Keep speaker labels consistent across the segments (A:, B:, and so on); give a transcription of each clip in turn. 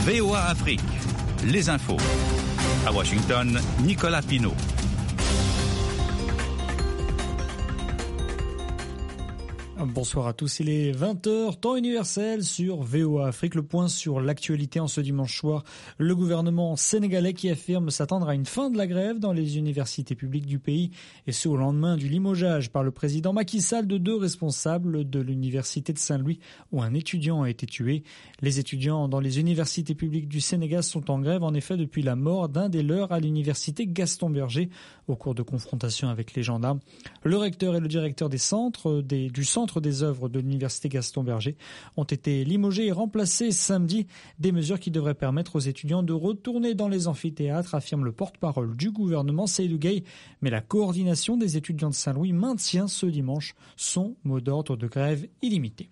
A: VOA Afrique, les infos. À Washington, Nicolas Pinault.
B: Bonsoir à tous, il est 20h, temps universel sur VOA Afrique. Le point sur l'actualité en ce dimanche soir. Le gouvernement sénégalais qui affirme s'attendre à une fin de la grève dans les universités publiques du pays, et ce au lendemain du limogeage par le président Macky Sall de 2 responsables de l'université de Saint-Louis où un étudiant a été tué. Les étudiants dans les universités publiques du Sénégal sont en grève en effet depuis la mort d'un des leurs à l'université Gaston Berger au cours de confrontations avec les gendarmes. Le recteur et le directeur du centre des œuvres de l'université Gaston Berger ont été limogés et remplacés samedi. Des mesures qui devraient permettre aux étudiants de retourner dans les amphithéâtres, affirme le porte-parole du gouvernement Seydou Gueye. Mais la coordination des étudiants de Saint-Louis maintient ce dimanche son mot d'ordre de grève illimité.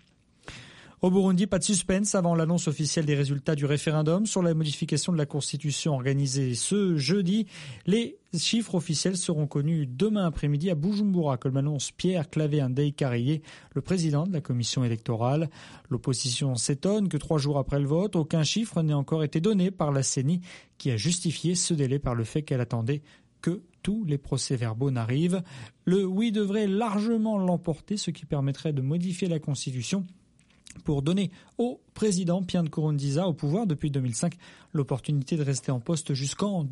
B: Au Burundi, pas de suspense avant l'annonce officielle des résultats du référendum sur la modification de la Constitution organisée ce jeudi. Les chiffres officiels seront connus demain après-midi à Bujumbura, comme l'annonce Pierre Claver-Ndeye-Carrier, le président de la commission électorale. L'opposition s'étonne que 3 jours après le vote, aucun chiffre n'ait encore été donné par la CENI, qui a justifié ce délai par le fait qu'elle attendait que tous les procès-verbaux n'arrivent. Le oui devrait largement l'emporter, ce qui permettrait de modifier la Constitution pour donner au président Pierre Nkurunziza, au pouvoir depuis 2005, l'opportunité de rester en poste jusqu'en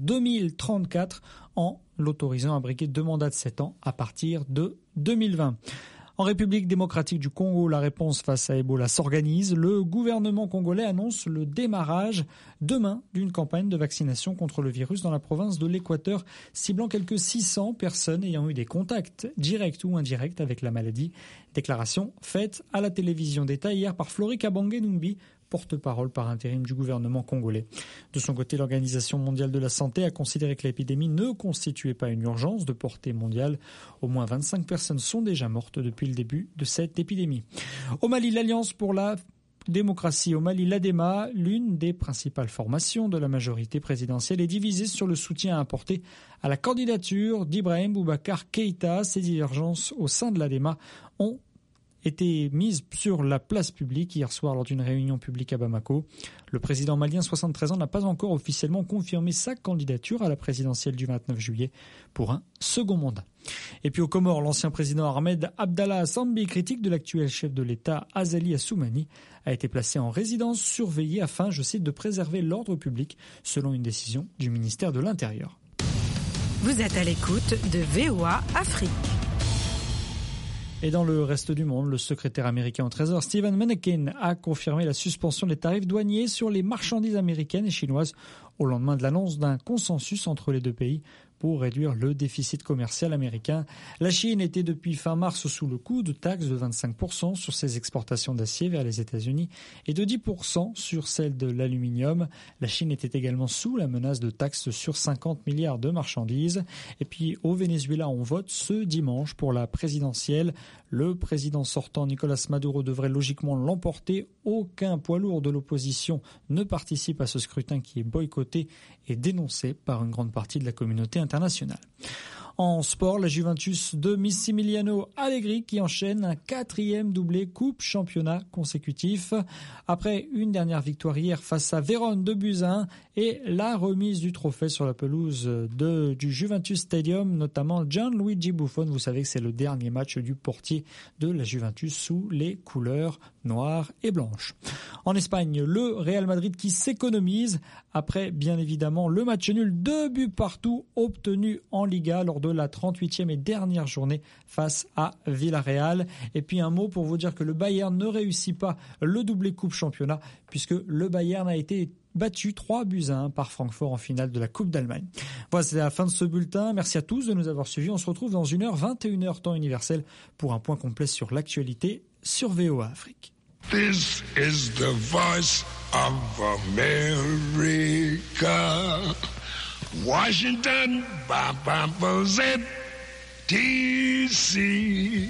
B: 2034 en l'autorisant à briguer 2 mandats de 7 ans à partir de 2020. En République démocratique du Congo, la réponse face à Ebola s'organise. Le gouvernement congolais annonce le démarrage demain d'une campagne de vaccination contre le virus dans la province de l'Équateur, ciblant quelques 600 personnes ayant eu des contacts directs ou indirects avec la maladie. Déclaration faite à la télévision d'État hier par Flori Kabange Numbi, porte-parole par intérim du gouvernement congolais. De son côté, l'Organisation mondiale de la santé a considéré que l'épidémie ne constituait pas une urgence de portée mondiale. Au moins 25 personnes sont déjà mortes depuis le début de cette épidémie. Au Mali, l'Alliance pour la démocratie au Mali, l'ADEMA, l'une des principales formations de la majorité présidentielle, est divisée sur le soutien à apporter à la candidature d'Ibrahim Boubacar Keïta. Ces divergences au sein de l'ADEMA ont été mise sur la place publique hier soir lors d'une réunion publique à Bamako. Le président malien, 73 ans, n'a pas encore officiellement confirmé sa candidature à la présidentielle du 29 juillet pour un second mandat. Et puis aux Comores, l'ancien président Ahmed Abdallah Sambi, critique de l'actuel chef de l'État Azali Assoumani, a été placé en résidence surveillée afin, je cite, de préserver l'ordre public, selon une décision du ministère de l'Intérieur.
C: Vous êtes à l'écoute de VOA Afrique.
B: Et dans le reste du monde, le secrétaire américain au Trésor Stephen Mnuchin a confirmé la suspension des tarifs douaniers sur les marchandises américaines et chinoises au lendemain de l'annonce d'un consensus entre les 2 pays pour réduire le déficit commercial américain. La Chine était depuis fin mars sous le coup de taxes de 25% sur ses exportations d'acier vers les États-Unis et de 10% sur celles de l'aluminium. La Chine était également sous la menace de taxes sur 50 milliards de marchandises. Et puis au Venezuela, on vote ce dimanche pour la présidentielle. Le président sortant Nicolás Maduro devrait logiquement l'emporter. Aucun poids lourd de l'opposition ne participe à ce scrutin qui est boycotté et dénoncé par une grande partie de la communauté internationale. En sport, la Juventus de Massimiliano Allegri qui enchaîne un 4e doublé coupe championnat consécutif. Après une dernière victoire hier face à Vérone de buts à 1 et la remise du trophée sur la pelouse du Juventus Stadium, notamment Gianluigi Buffon. Vous savez que c'est le dernier match du portier de la Juventus sous les couleurs noires et blanches. En Espagne, le Real Madrid qui s'économise après bien évidemment le match nul, 2 buts partout obtenu en Liga lors de la 38e et dernière journée face à Villarreal. Et puis un mot pour vous dire que le Bayern ne réussit pas le doublé coupe championnat puisque le Bayern a été battu 3 buts à 1 par Francfort en finale de la Coupe d'Allemagne. Voilà, c'est la fin de ce bulletin. Merci à tous de nous avoir suivis. On se retrouve dans 1h, 21h temps universel pour un point complet sur l'actualité sur VOA Afrique.
D: This is the voice of America. Washington, D.C.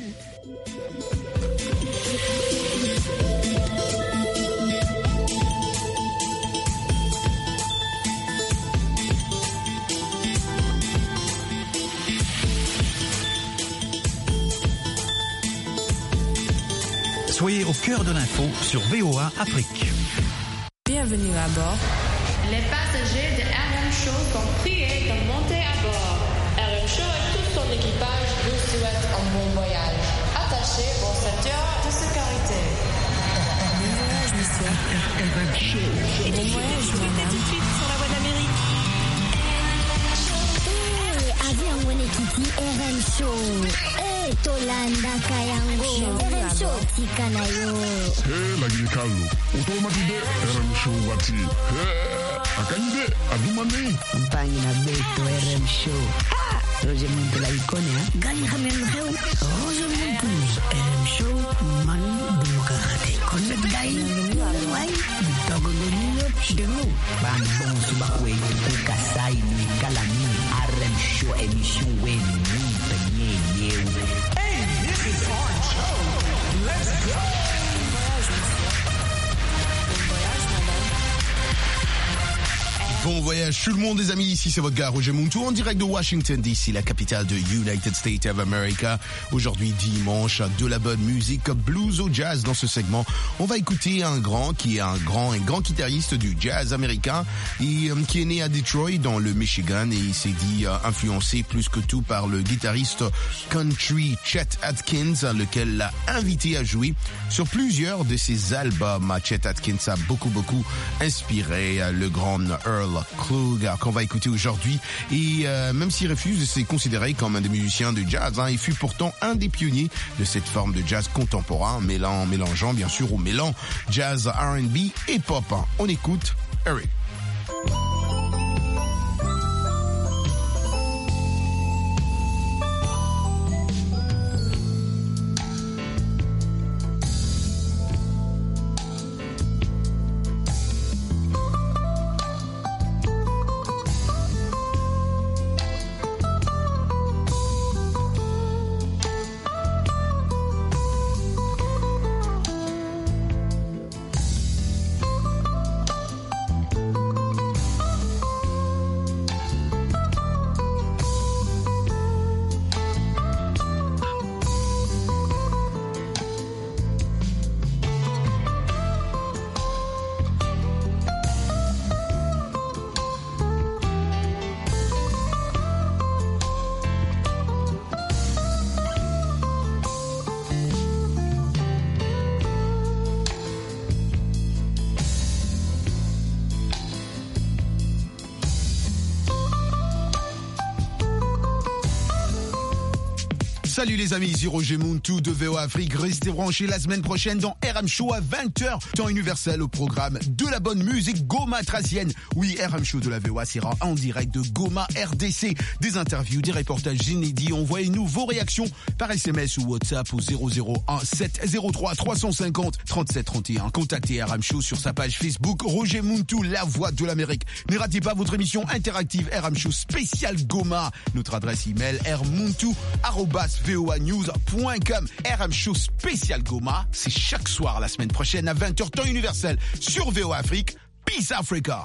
A: Soyez au cœur de l'info sur VOA Afrique.
C: Bienvenue à bord
E: Les passagers de RM Show sont priés de monter à bord. RM Show et tout son équipage vous souhaitent un bon voyage. Attachez vos ceintures de sécurité.
C: Bon voyage, monsieur. RM Show. Et bon voyage, madame. Tout de suite sur la voie d'Amérique.
F: Avion Wenekiti RM Show. Tolanda Kayango. RM Show Tikanayo.
D: Lagi Carlo. Automatique RM Show Wati. Akande Adumane.
G: Campagne na Beto RM Show. Roger Muntu la icône, hein?
F: Gali Hamel Heu.
G: Roger Muntu. RM Show. Man Bukate. Connect Guy. Why? Togo de New York. Demo. Ban bon subakwe. Kukasai ni Kalani. RM Show émission Weni. Penye Yew.
H: Hey, this is our show. Let's go.
I: Bon voyage tout le monde les amis, ici c'est votre gars Roger Muntu en direct de Washington DC, la capitale de United States of America. Aujourd'hui dimanche, de la bonne musique blues au jazz. Dans ce segment, on va écouter un grand guitariste du jazz américain et qui est né à Detroit dans le Michigan et il s'est dit influencé plus que tout par le guitariste country Chet Atkins, lequel l'a invité à jouer sur plusieurs de ses albums. Chet Atkins a beaucoup inspiré le grand Earl Klugh qu'on va écouter aujourd'hui et même s'il refuse de se considérer comme un des musiciens de jazz, il fut pourtant un des pionniers de cette forme de jazz contemporain, mélangeant bien sûr au mélange jazz, R&B et pop. On écoute Eric. Salut les amis, ici Roger Muntu de VOA Afrique. Restez branchés la semaine prochaine dans RM Show à 20h, temps universel au programme de la bonne musique Goma tracienne. Oui, RM Show de la VOA sera en direct de Goma, RDC. Des interviews, des reportages inédits. Envoyez-nous vos réactions par SMS ou WhatsApp au 001 703 350 37 31. Contactez RM Show sur sa page Facebook Roger Muntu, la voix de l'Amérique. Ne ratez pas votre émission interactive RM Show spécial Goma. Notre adresse email rmuntu@voanews.com. RM Show spécial Goma, c'est chaque soir la semaine prochaine à 20h temps universel sur VOA Afrique. Peace Africa.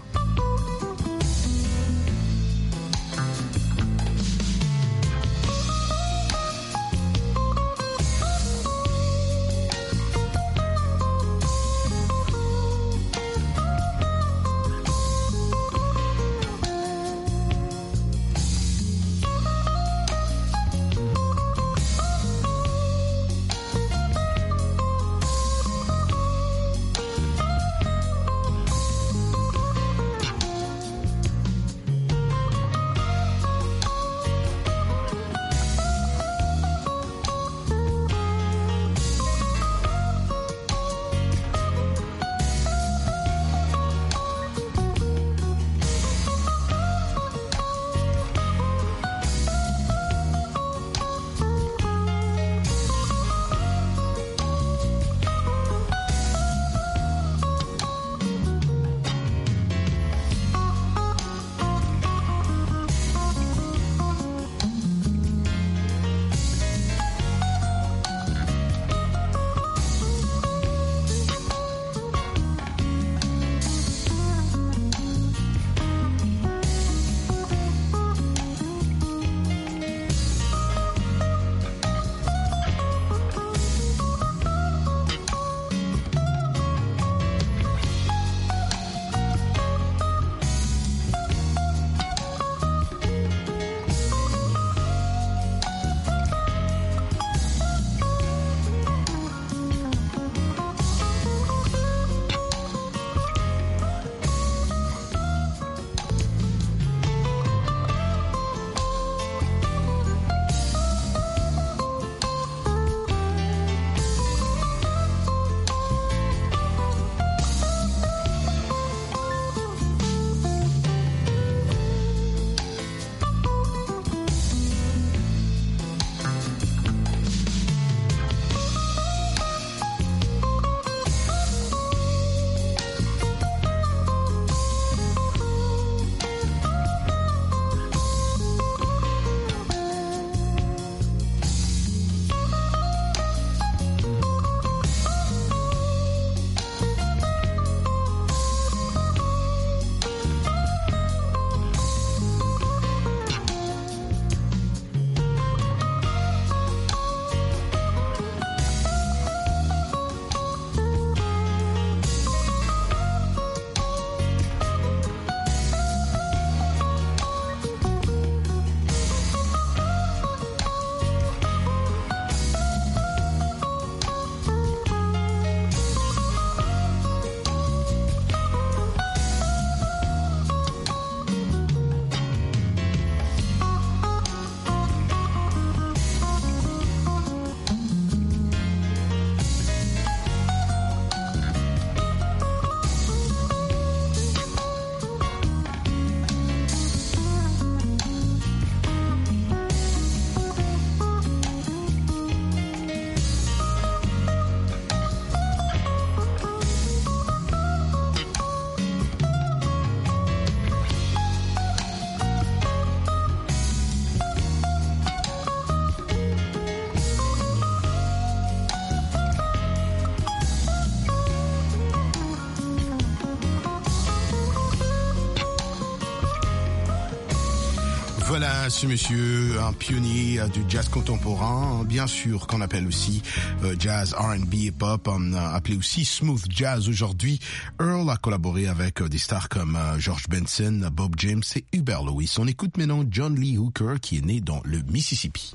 I: Voilà, ce monsieur, un pionnier du jazz contemporain, bien sûr, qu'on appelle aussi jazz, R&B et pop, appelé aussi smooth jazz aujourd'hui. Earl a collaboré avec des stars comme George Benson, Bob James et Hubert Lewis. On écoute maintenant John Lee Hooker, qui est né dans le Mississippi.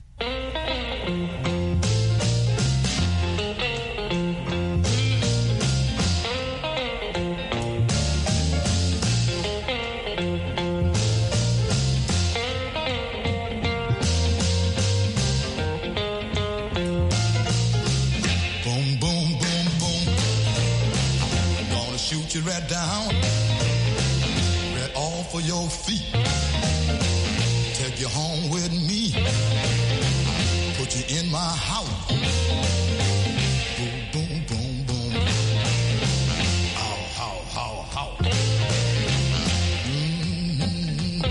J: You right down, right off of your feet. Take you home with me. Put you in my house. Boom, boom, boom, boom. Ow, how, how, how. Mm-hmm.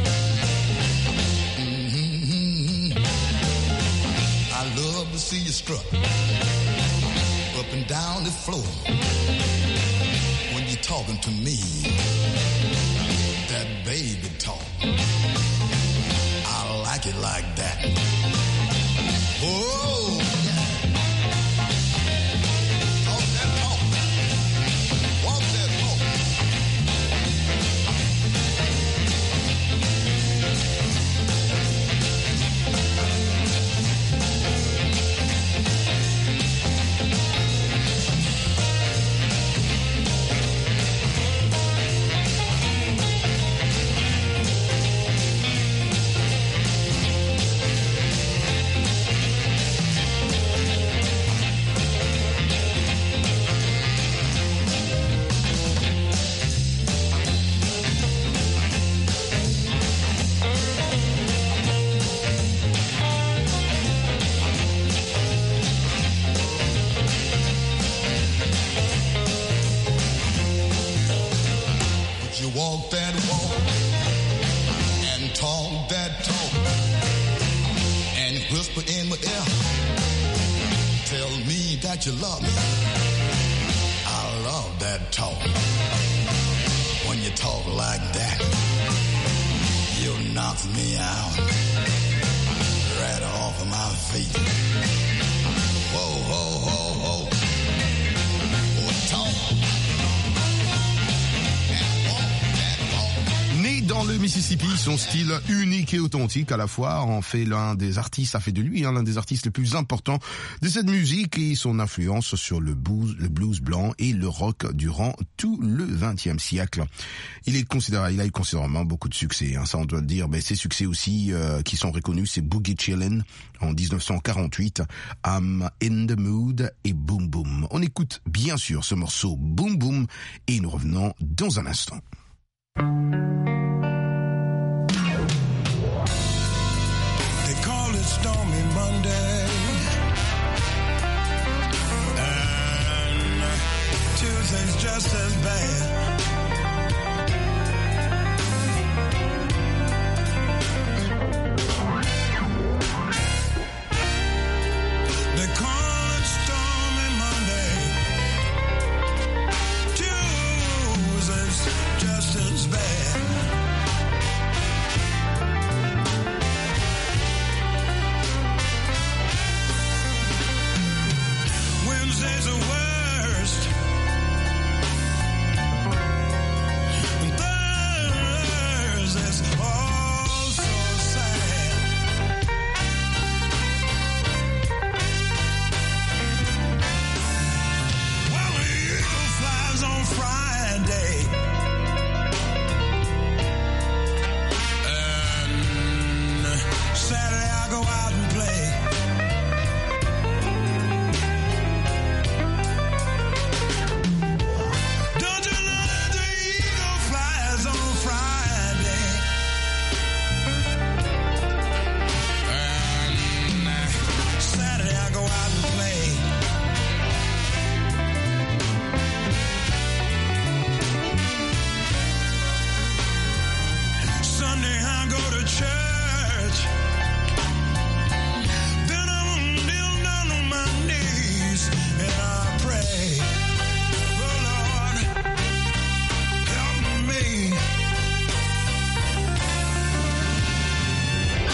J: Mm-hmm. I love to see you strut up and down the floor. You're talking to me, that baby talk. I like it like that. Oh, yeah. Talk that talk. Walk that walk. Walk that walk and talk that talk and whisper in my ear. Tell me that you love me. I love that talk. When you talk like that, you knock me out right off of my feet. Whoa, whoa, whoa, whoa. Talk.
I: Né dans le Mississippi, son style unique et authentique à la fois en fait l'un des artistes, a fait de lui l'un des artistes les plus importants de cette musique et son influence sur le blues blanc et le rock durant tout le XXe siècle. Il a eu considérablement beaucoup de succès, ça on doit le dire. Mais ses succès aussi qui sont reconnus, c'est Boogie Chillin' en 1948, I'm in the Mood et Boom Boom. On écoute bien sûr ce morceau Boom Boom et nous revenons dans un instant.
J: They call it Stormy Monday, and Tuesday's just as bad. They call it Stormy Monday, Tuesday's just as bad. Wednesday's the worst. And Thursday's all so sad. Well, the eagle flies on Friday. And Saturday I go out and play. Don't you know that the eagle flies on Friday? And Saturday I go out and play. Sunday I go to church. Then I'm kneel down on my knees and I pray. Oh Lord, help me.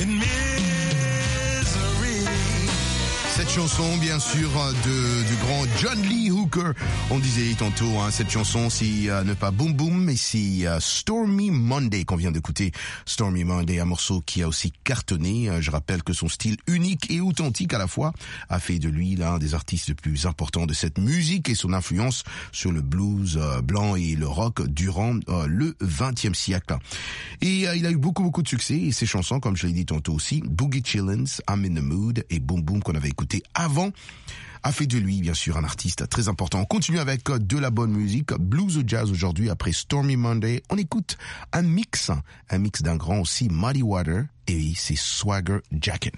I: Cette chanson, bien sûr, du grand John Lee Hooker. On disait tantôt, cette chanson, c'est ne pas Boom Boom, mais c'est Stormy Monday qu'on vient d'écouter. Stormy Monday, un morceau qui a aussi cartonné. Je rappelle que son style unique et authentique à la fois a fait de lui l'un des artistes les plus importants de cette musique et son influence sur le blues blanc et le rock durant le XXe siècle. Et il a eu beaucoup de succès et ses chansons, comme je l'ai dit tantôt aussi, Boogie Chillins, I'm in the Mood et Boom Boom qu'on avait écouté avant, a fait de lui, bien sûr, un artiste très important. On continue avec de la bonne musique, blues ou jazz aujourd'hui. Après Stormy Monday, on écoute un mix d'un grand aussi, Muddy Water, et c'est Swagger Jackin'.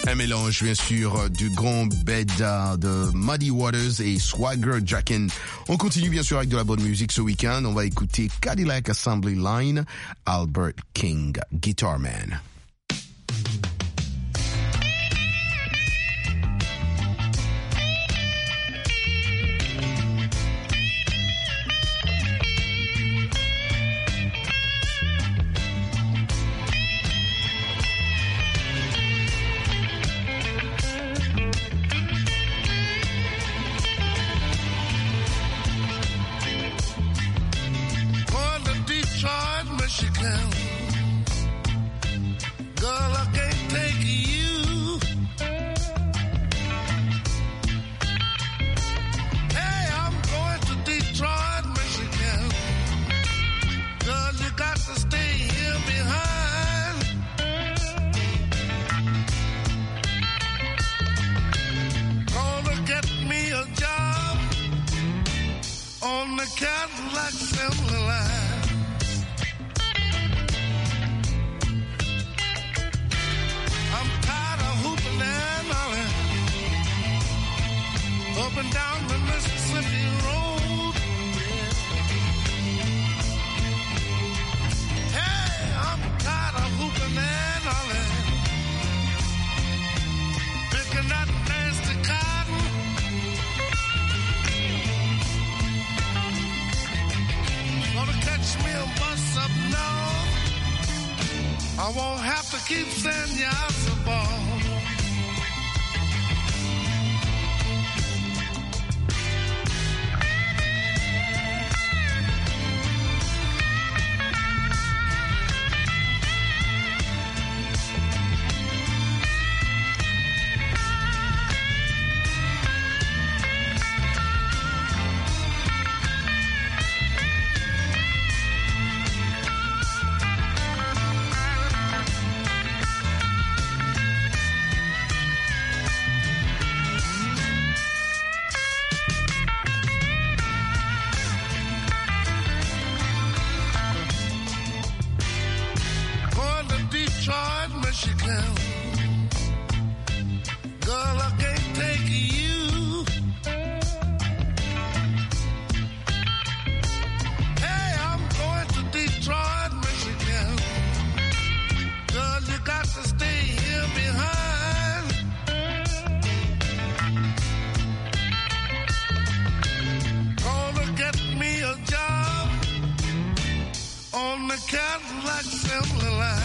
I: Un mélange, bien sûr, du grand beda de Muddy Waters et Swagger Jackin. On continue, bien sûr, avec de la bonne musique ce week-end. On va écouter Cadillac Assembly Line, Albert King, Guitar Man.
K: Michigan. Girl, I can't take you. Hey, I'm going to Detroit, Michigan. Girl, you got to stay here behind. Gonna get me a job on the Cadillac assembly line. Up and down the Mississippi Road. Hey, I'm tired of hooping and hollering, picking that nasty cotton. Gonna catch me a bus up north. I won't have to keep saying yes a ball. Michigan. Girl, I can't take you. Hey, I'm going to Detroit, Michigan. Girl, you got to stay here behind. Gonna get me a job on the Cadillac assembly line.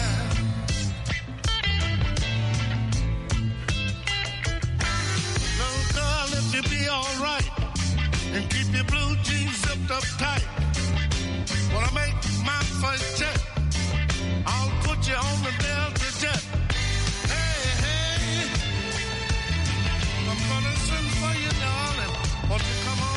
K: You be alright and keep your blue jeans zipped up tight. When I make my first check, I'll put you on the Delta jet. Hey, hey, I'm gonna send for you, darling. Won't you come on?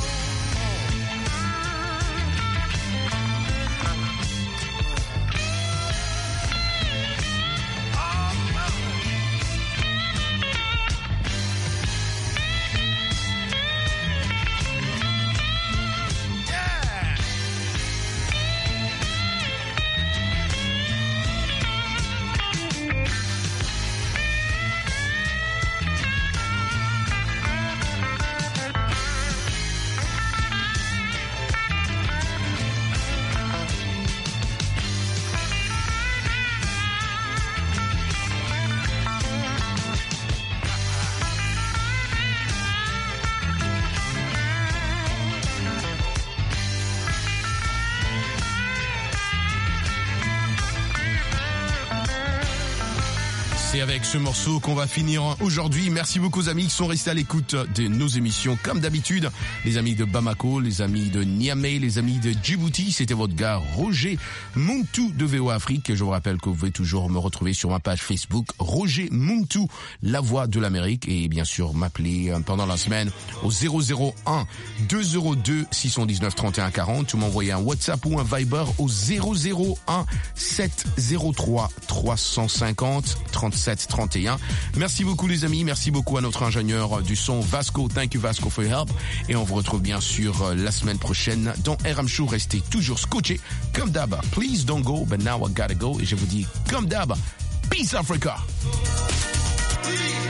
I: C'est avec ce morceau qu'on va finir aujourd'hui. Merci beaucoup aux amis qui sont restés à l'écoute de nos émissions. Comme d'habitude, les amis de Bamako, les amis de Niamey, les amis de Djibouti. C'était votre gars Roger Muntu de VOA Afrique. Je vous rappelle que vous pouvez toujours me retrouver sur ma page Facebook Roger Muntu, la voix de l'Amérique. Et bien sûr, m'appeler pendant la semaine au 001 202 619 31 40 ou m'envoyer un WhatsApp ou un Viber au 001 703 350 37 31. Merci beaucoup les amis, merci beaucoup à notre ingénieur du son Vasco. Thank you Vasco for your help. Et on vous retrouve bien sûr la semaine prochaine dans RM Show. Restez toujours scotchés comme d'hab. Please don't go, but now I gotta go. Et je vous dis comme d'hab, peace Africa.